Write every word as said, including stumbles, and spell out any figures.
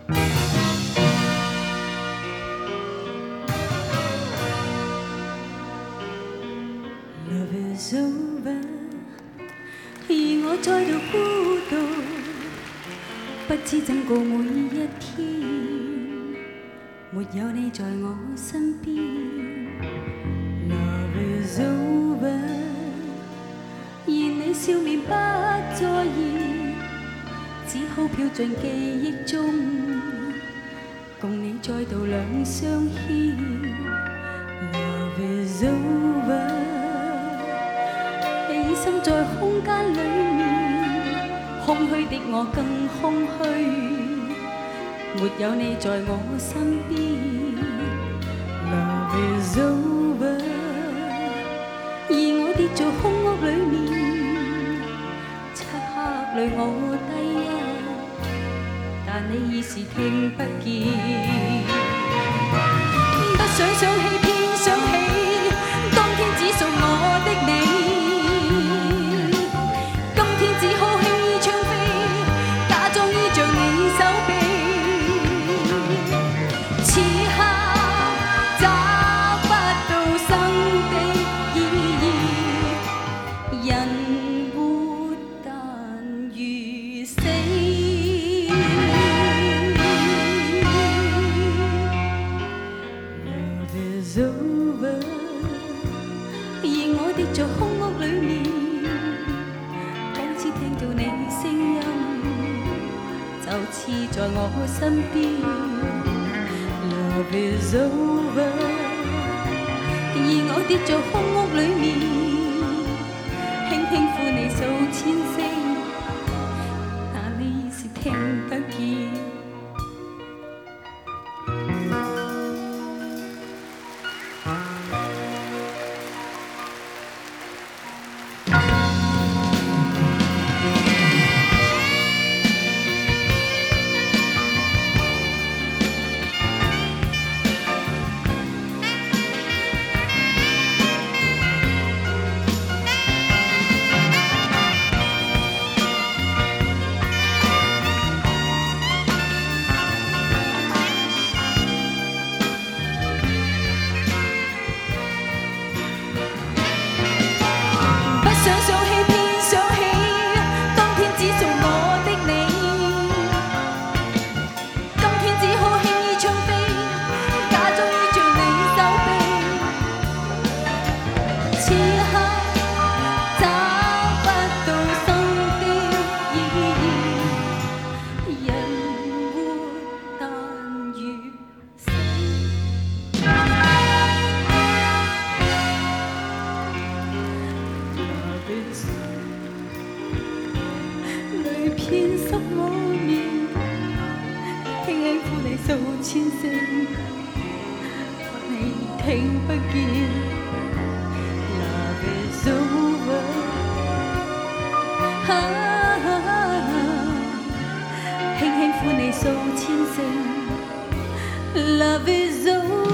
Love is over， 而我再度孤獨，不知怎過每一天，沒有你在我身邊。Love is over， 而你笑面不再現，只好飄進記憶中，共你再度兩相牽。Love is over。心在空間裏面，空虛的我更空虛，沒有你在我身邊。Love is over， 而我跌在空屋裏面，漆黑裏我低泣，但你已是聽不見。不想想起，偏想起，當天只屬我的你。而我跌在空屋裏面，仿似聽到你聲音，就似在我身邊。Love is over， 而我跌在空屋裏面，輕輕撫你數千聲，但你已是聽得見。偏濕我面，輕輕撫你數千聲，你聽不見。Love is over， 輕輕撫你數千聲。Love is over。